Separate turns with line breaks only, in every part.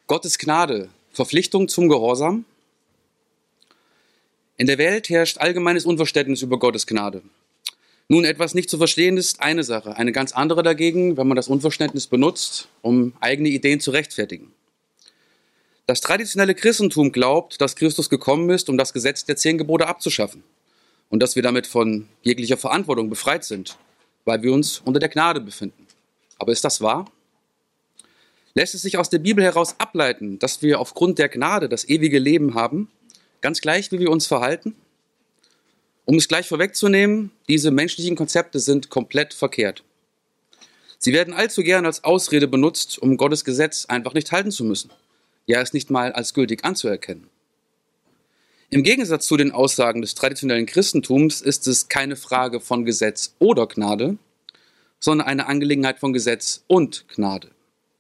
Gottes Gnade, Verpflichtung zum Gehorsam. In der Welt herrscht allgemeines Unverständnis über Gottes Gnade. Nun, etwas nicht zu verstehen ist eine Sache. Eine ganz andere dagegen, wenn man das Unverständnis benutzt, um eigene Ideen zu rechtfertigen. Das traditionelle Christentum glaubt, dass Christus gekommen ist, um das Gesetz der 10 Gebote abzuschaffen und dass wir damit von jeglicher Verantwortung befreit sind, weil wir uns unter der Gnade befinden. Aber ist das wahr? Lässt es sich aus der Bibel heraus ableiten, dass wir aufgrund der Gnade das ewige Leben haben, ganz gleich, wie wir uns verhalten? Um es gleich vorwegzunehmen, diese menschlichen Konzepte sind komplett verkehrt. Sie werden allzu gern als Ausrede benutzt, um Gottes Gesetz einfach nicht halten zu müssen, ja es nicht mal als gültig anzuerkennen. Im Gegensatz zu den Aussagen des traditionellen Christentums ist es keine Frage von Gesetz oder Gnade, sondern eine Angelegenheit von Gesetz und Gnade.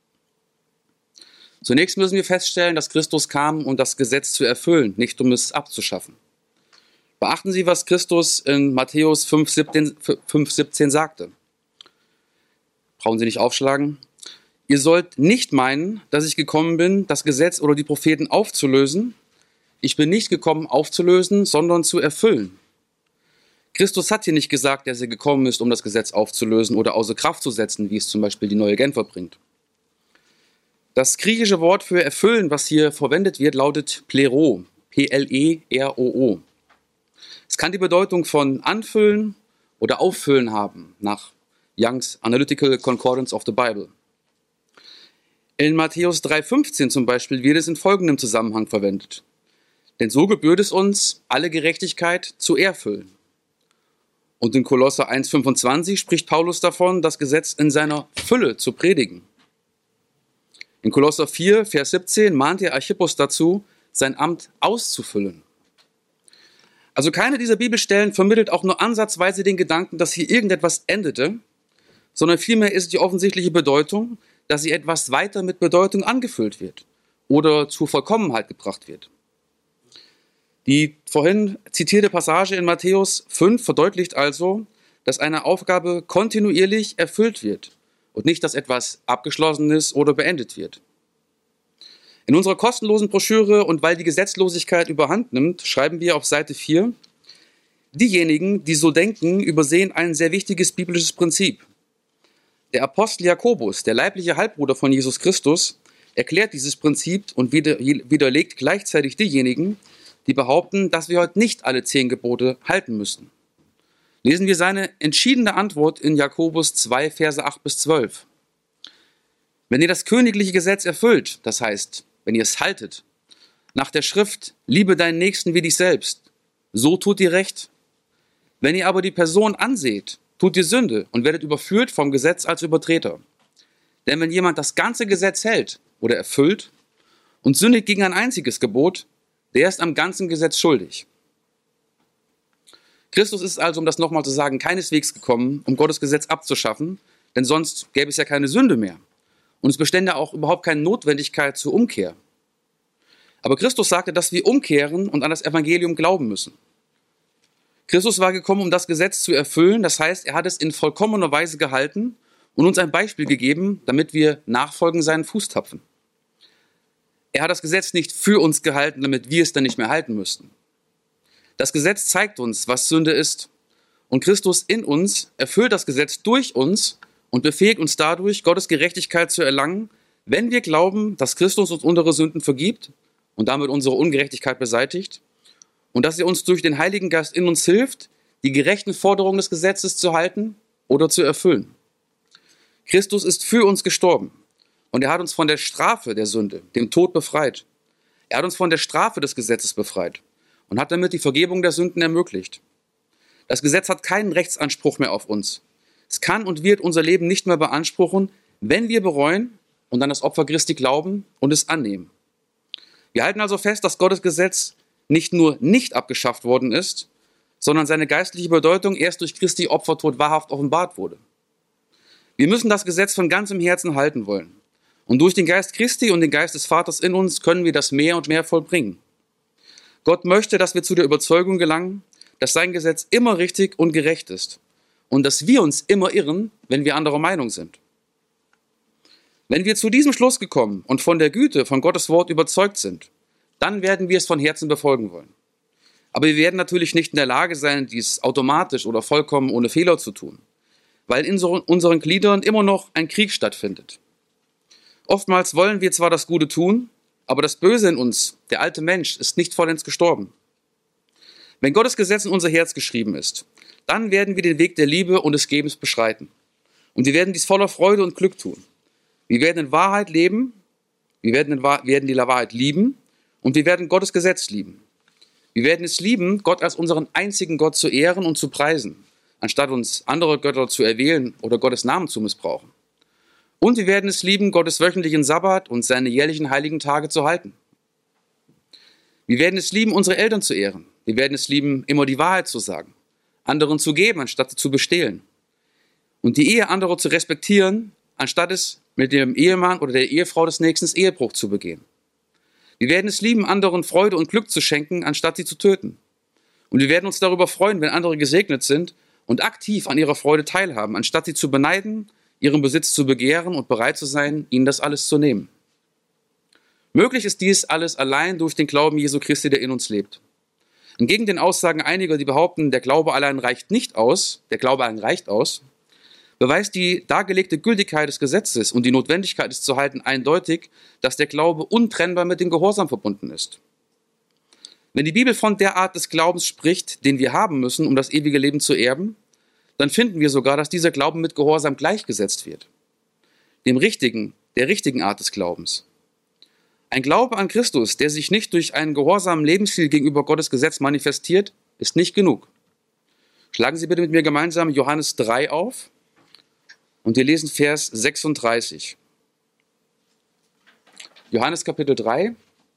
Zunächst müssen wir feststellen, dass Christus kam, um das Gesetz zu erfüllen, nicht um es abzuschaffen. Beachten Sie, was Christus in Matthäus 5,17 sagte. Brauchen Sie nicht aufschlagen. Ihr sollt nicht meinen, dass ich gekommen bin, das Gesetz oder die Propheten aufzulösen. Ich bin nicht gekommen, aufzulösen, sondern zu erfüllen. Christus hat hier nicht gesagt, dass er gekommen ist, um das Gesetz aufzulösen oder außer Kraft zu setzen, wie es zum Beispiel die Neue Genfer bringt. Das griechische Wort für erfüllen, was hier verwendet wird, lautet plero, P-L-E-R-O-O. Es kann die Bedeutung von anfüllen oder auffüllen haben, nach Young's Analytical Concordance of the Bible. In Matthäus 3,15 zum Beispiel wird es in folgendem Zusammenhang verwendet. Denn so gebührt es uns, alle Gerechtigkeit zu erfüllen. Und in Kolosser 1,25 spricht Paulus davon, das Gesetz in seiner Fülle zu predigen. In Kolosser 4, Vers 17 mahnt er Archippus dazu, sein Amt auszufüllen. Also keine dieser Bibelstellen vermittelt auch nur ansatzweise den Gedanken, dass hier irgendetwas endete, sondern vielmehr ist die offensichtliche Bedeutung, dass hier etwas weiter mit Bedeutung angefüllt wird oder zur Vollkommenheit gebracht wird. Die vorhin zitierte Passage in Matthäus 5 verdeutlicht also, dass eine Aufgabe kontinuierlich erfüllt wird und nicht, dass etwas abgeschlossen ist oder beendet wird. In unserer kostenlosen Broschüre und weil die Gesetzlosigkeit überhand nimmt, schreiben wir auf Seite 4, diejenigen, die so denken, übersehen ein sehr wichtiges biblisches Prinzip. Der Apostel Jakobus, der leibliche Halbbruder von Jesus Christus, erklärt dieses Prinzip und widerlegt gleichzeitig diejenigen, die behaupten, dass wir heute nicht alle 10 Gebote halten müssen. Lesen wir seine entschiedene Antwort in Jakobus 2, Verse 8 bis 12. Wenn ihr das königliche Gesetz erfüllt, das heißt, wenn ihr es haltet, nach der Schrift, liebe deinen Nächsten wie dich selbst, so tut ihr Recht. Wenn ihr aber die Person anseht, tut ihr Sünde und werdet überführt vom Gesetz als Übertreter. Denn wenn jemand das ganze Gesetz hält oder erfüllt und sündigt gegen ein einziges Gebot, der ist am ganzen Gesetz schuldig. Christus ist also, um das nochmal zu sagen, keineswegs gekommen, um Gottes Gesetz abzuschaffen, denn sonst gäbe es ja keine Sünde mehr. Und es bestände auch überhaupt keine Notwendigkeit zur Umkehr. Aber Christus sagte, dass wir umkehren und an das Evangelium glauben müssen. Christus war gekommen, um das Gesetz zu erfüllen, das heißt, er hat es in vollkommener Weise gehalten und uns ein Beispiel gegeben, damit wir nachfolgen seinen Fußtapfen. Er hat das Gesetz nicht für uns gehalten, damit wir es dann nicht mehr halten müssten. Das Gesetz zeigt uns, was Sünde ist. Und Christus in uns erfüllt das Gesetz durch uns und befähigt uns dadurch, Gottes Gerechtigkeit zu erlangen, wenn wir glauben, dass Christus uns unsere Sünden vergibt und damit unsere Ungerechtigkeit beseitigt und dass er uns durch den Heiligen Geist in uns hilft, die gerechten Forderungen des Gesetzes zu halten oder zu erfüllen. Christus ist für uns gestorben und er hat uns von der Strafe der Sünde, dem Tod, befreit. Er hat uns von der Strafe des Gesetzes befreit und hat damit die Vergebung der Sünden ermöglicht. Das Gesetz hat keinen Rechtsanspruch mehr auf uns. Es kann und wird unser Leben nicht mehr beanspruchen, wenn wir bereuen und an das Opfer Christi glauben und es annehmen. Wir halten also fest, dass Gottes Gesetz nicht nur nicht abgeschafft worden ist, sondern seine geistliche Bedeutung erst durch Christi Opfertod wahrhaft offenbart wurde. Wir müssen das Gesetz von ganzem Herzen halten wollen. Und durch den Geist Christi und den Geist des Vaters in uns können wir das mehr und mehr vollbringen. Gott möchte, dass wir zu der Überzeugung gelangen, dass sein Gesetz immer richtig und gerecht ist und dass wir uns immer irren, wenn wir anderer Meinung sind. Wenn wir zu diesem Schluss gekommen und von der Güte von Gottes Wort überzeugt sind, dann werden wir es von Herzen befolgen wollen. Aber wir werden natürlich nicht in der Lage sein, dies automatisch oder vollkommen ohne Fehler zu tun, weil in unseren Gliedern immer noch ein Krieg stattfindet. Oftmals wollen wir zwar das Gute tun, aber das Böse in uns, der alte Mensch, ist nicht vollends gestorben. Wenn Gottes Gesetz in unser Herz geschrieben ist, dann werden wir den Weg der Liebe und des Gebens beschreiten. Und wir werden dies voller Freude und Glück tun. Wir werden in Wahrheit leben, wir werden die Wahrheit lieben und wir werden Gottes Gesetz lieben. Wir werden es lieben, Gott als unseren einzigen Gott zu ehren und zu preisen, anstatt uns andere Götter zu erwählen oder Gottes Namen zu missbrauchen. Und wir werden es lieben, Gottes wöchentlichen Sabbat und seine jährlichen heiligen Tage zu halten. Wir werden es lieben, unsere Eltern zu ehren. Wir werden es lieben, immer die Wahrheit zu sagen, anderen zu geben, anstatt sie zu bestehlen. Und die Ehe anderer zu respektieren, anstatt es mit dem Ehemann oder der Ehefrau des Nächsten Ehebruch zu begehen. Wir werden es lieben, anderen Freude und Glück zu schenken, anstatt sie zu töten. Und wir werden uns darüber freuen, wenn andere gesegnet sind und aktiv an ihrer Freude teilhaben, anstatt sie zu beneiden, ihren Besitz zu begehren und bereit zu sein, ihnen das alles zu nehmen. Möglich ist dies alles allein durch den Glauben Jesu Christi, der in uns lebt. Entgegen den Aussagen einiger, die behaupten, der Glaube allein reicht nicht aus, der Glaube allein reicht aus, beweist die dargelegte Gültigkeit des Gesetzes und die Notwendigkeit, es zu halten, eindeutig, dass der Glaube untrennbar mit dem Gehorsam verbunden ist. Wenn die Bibel von der Art des Glaubens spricht, den wir haben müssen, um das ewige Leben zu erben, dann finden wir sogar, dass dieser Glauben mit Gehorsam gleichgesetzt wird. Der richtigen Art des Glaubens. Ein Glaube an Christus, der sich nicht durch einen gehorsamen Lebensstil gegenüber Gottes Gesetz manifestiert, ist nicht genug. Schlagen Sie bitte mit mir gemeinsam Johannes 3 auf und wir lesen Vers 36. Johannes Kapitel 3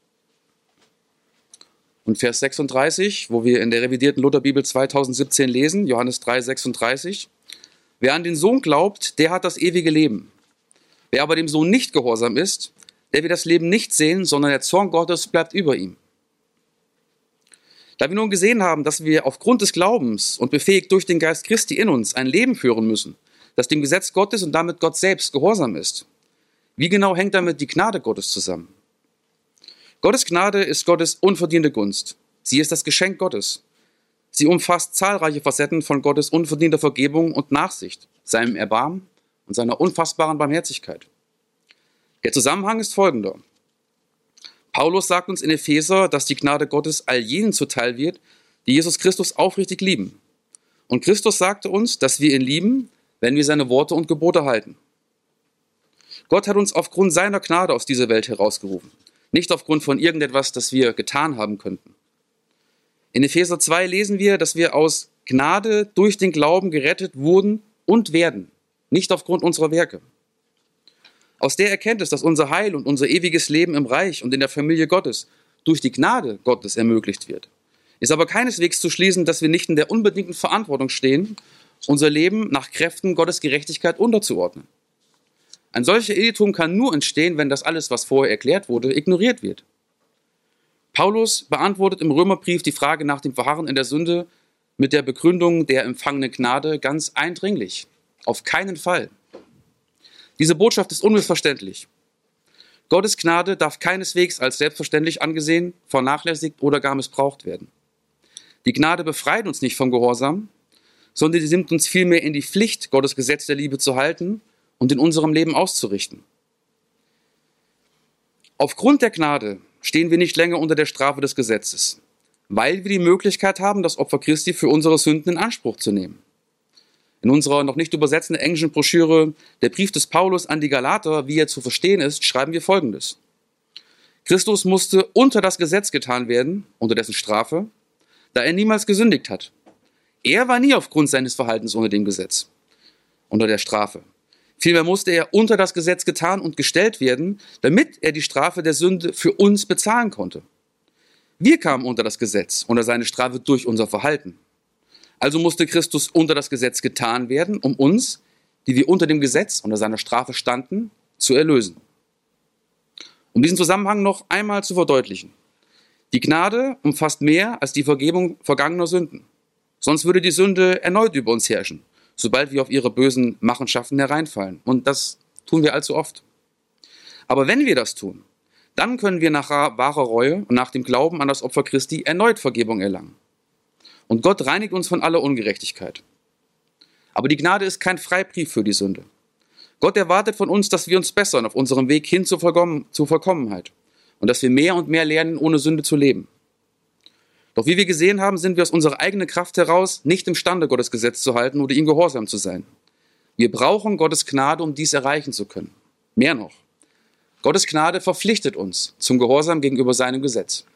und Vers 36, wo wir in der revidierten Lutherbibel 2017 lesen, Johannes 3, 36. Wer an den Sohn glaubt, der hat das ewige Leben. Wer aber dem Sohn nicht gehorsam ist, der wird das Leben nicht sehen, sondern der Zorn Gottes bleibt über ihm. Da wir nun gesehen haben, dass wir aufgrund des Glaubens und befähigt durch den Geist Christi in uns ein Leben führen müssen, das dem Gesetz Gottes und damit Gott selbst gehorsam ist. Wie genau hängt damit die Gnade Gottes zusammen? Gottes Gnade ist Gottes unverdiente Gunst. Sie ist das Geschenk Gottes. Sie umfasst zahlreiche Facetten von Gottes unverdienter Vergebung und Nachsicht, seinem Erbarmen und seiner unfassbaren Barmherzigkeit. Der Zusammenhang ist folgender. Paulus sagt uns in Epheser, dass die Gnade Gottes all jenen zuteil wird, die Jesus Christus aufrichtig lieben. Und Christus sagte uns, dass wir ihn lieben, wenn wir seine Worte und Gebote halten. Gott hat uns aufgrund seiner Gnade aus dieser Welt herausgerufen, nicht aufgrund von irgendetwas, das wir getan haben könnten. In Epheser 2 lesen wir, dass wir aus Gnade durch den Glauben gerettet wurden und werden, nicht aufgrund unserer Werke. Aus der Erkenntnis, dass unser Heil und unser ewiges Leben im Reich und in der Familie Gottes durch die Gnade Gottes ermöglicht wird, ist aber keineswegs zu schließen, dass wir nicht in der unbedingten Verantwortung stehen, unser Leben nach Kräften Gottes Gerechtigkeit unterzuordnen. Ein solcher Irrtum kann nur entstehen, wenn das alles, was vorher erklärt wurde, ignoriert wird. Paulus beantwortet im Römerbrief die Frage nach dem Verharren in der Sünde mit der Begründung der empfangenen Gnade ganz eindringlich. Auf keinen Fall. Diese Botschaft ist unmissverständlich. Gottes Gnade darf keineswegs als selbstverständlich angesehen, vernachlässigt oder gar missbraucht werden. Die Gnade befreit uns nicht vom Gehorsam, sondern sie nimmt uns vielmehr in die Pflicht, Gottes Gesetz der Liebe zu halten und in unserem Leben auszurichten. Aufgrund der Gnade stehen wir nicht länger unter der Strafe des Gesetzes, weil wir die Möglichkeit haben, das Opfer Christi für unsere Sünden in Anspruch zu nehmen. In unserer noch nicht übersetzten englischen Broschüre Der Brief des Paulus an die Galater, wie er zu verstehen ist, schreiben wir Folgendes. Christus musste unter das Gesetz getan werden, unter dessen Strafe, da er niemals gesündigt hat. Er war nie aufgrund seines Verhaltens unter dem Gesetz, unter der Strafe. Vielmehr musste er unter das Gesetz getan und gestellt werden, damit er die Strafe der Sünde für uns bezahlen konnte. Wir kamen unter das Gesetz, unter seine Strafe durch unser Verhalten. Also musste Christus unter das Gesetz getan werden, um uns, die wir unter dem Gesetz, unter seiner Strafe standen, zu erlösen. Um diesen Zusammenhang noch einmal zu verdeutlichen. Die Gnade umfasst mehr als die Vergebung vergangener Sünden. Sonst würde die Sünde erneut über uns herrschen, sobald wir auf ihre bösen Machenschaften hereinfallen. Und das tun wir allzu oft. Aber wenn wir das tun, dann können wir nach wahrer Reue und nach dem Glauben an das Opfer Christi erneut Vergebung erlangen. Und Gott reinigt uns von aller Ungerechtigkeit. Aber die Gnade ist kein Freibrief für die Sünde. Gott erwartet von uns, dass wir uns bessern auf unserem Weg hin zur Vollkommenheit und dass wir mehr und mehr lernen, ohne Sünde zu leben. Doch wie wir gesehen haben, sind wir aus unserer eigenen Kraft heraus nicht imstande, Gottes Gesetz zu halten oder ihm gehorsam zu sein. Wir brauchen Gottes Gnade, um dies erreichen zu können. Mehr noch, Gottes Gnade verpflichtet uns zum Gehorsam gegenüber seinem Gesetz.